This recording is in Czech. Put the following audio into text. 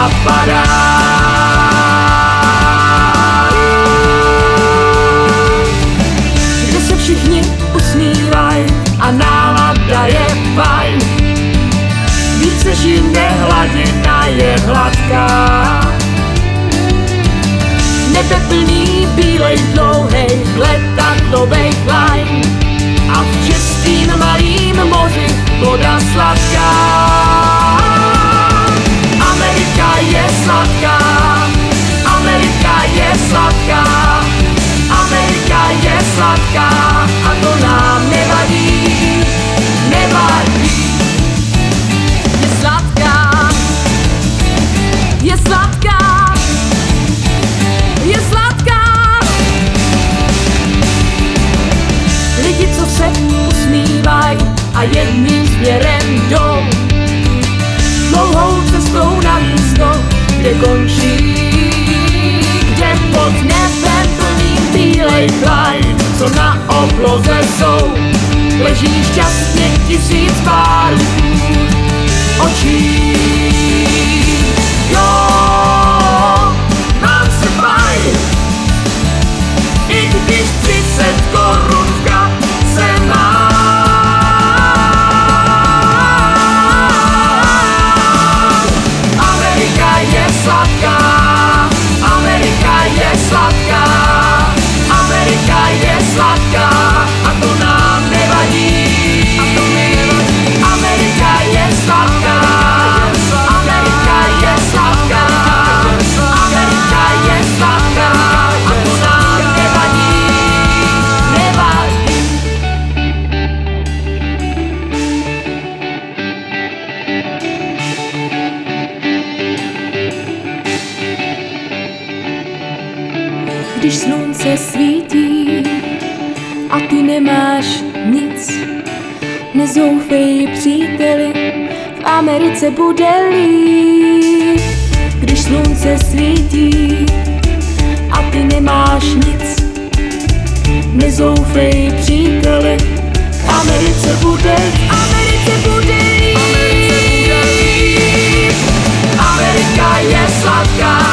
padá. Kde se všichni usmívají a nálada je fajn. Víc než jinde hladina je hladká. Nebe plný bílej dlouhej letadlovej line a v čistým malým moři voda sladká. Amerika je sladká, Amerika je sladká, Amerika je sladká a to nám nevadí, nevadí. Je sladká, je sladká, je sladká. Lidi, co se usmívají a jedným směrem jdou dlouhou cestou na místo, kde končí, kde pod nebem plným bílej chlaj, co na obloze jsou, leží šťastně 1000 párů očí. Jo, mám se fajn, i když 30 korun v kapse mám. Amerika je sladká, Amerika je sladká, Amerika je sladká a to nám nevadí. Amerika je sladká, Amerika je sladká, Amerika je sladká a to nám nevadí, nevadí. Když slunce svítí a ty nemáš nic, nezoufej příteli, v Americe bude líp. Když slunce svítí a ty nemáš nic, nezoufej příteli, v Americe bude líp. Amerika je sladká,